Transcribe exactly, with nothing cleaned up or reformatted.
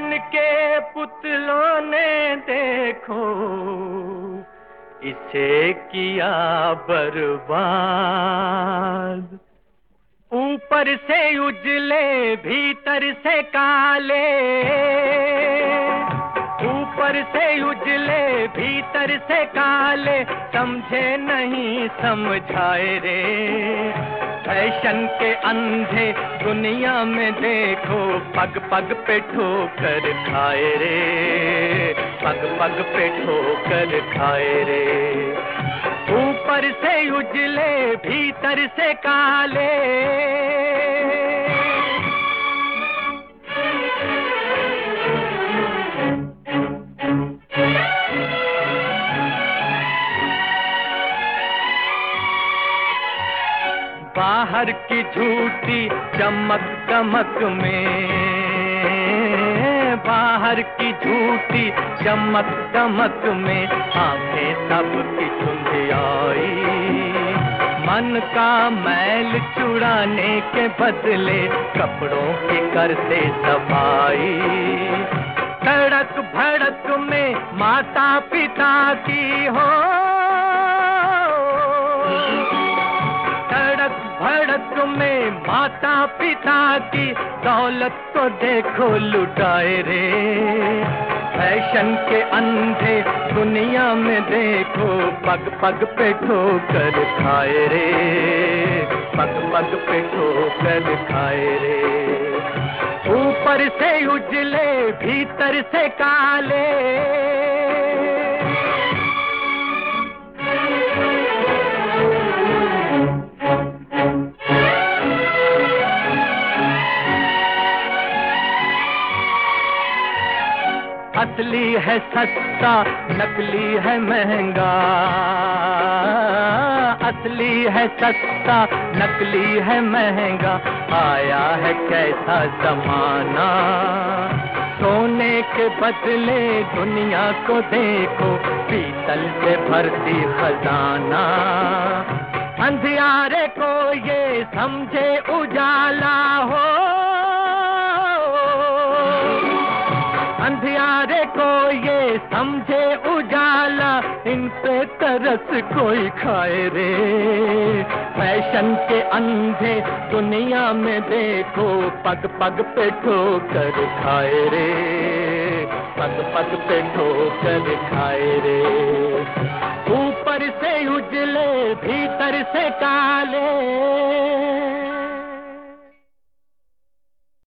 मन के पुतलों ने देखो इसे किया बर्बाद। ऊपर से उजले भीतर से काले, ऊपर से उजले भीतर से काले, समझे नहीं समझाए रे। फैशन के अंधे दुनिया में देखो पग पग पे ठोकर खाए रे, पग पग पे ठोकर खाए रे। ऊपर से उजले भीतर से काले, बाहर की झूठी चमक दमक में, बाहर की झूठी चमक दमक में आंखें सबकी धुंधियाई। मन का मैल चुराने के बदले कपड़ों की करते सफाई। तड़क भड़क में माता पिता की हो, तड़क भड़क में माता पिता की दौलत तो देखो लुटाए रे। फैशन के अंधे दुनिया में देखो पग पग पे ठोकर खाए रे, पग पग पे ठोकर खाए रे। ऊपर से उजले भीतर से काले, असली है सस्ता नकली है महंगा, असली है सस्ता नकली है महंगा। आया है कैसा जमाना, सोने के बदले दुनिया को देखो पीतल से भरती खजाना। अंधियारे को ये समझे उजाला हो, अंधियारे को ये समझे उजाला, इन पे तरस कोई खाए रे। फैशन के अंधे दुनिया में देखो पग पग पे ठोकर खाए रे, पग पग पे ठोकर खाए रे। ऊपर से उजले भीतर से काले,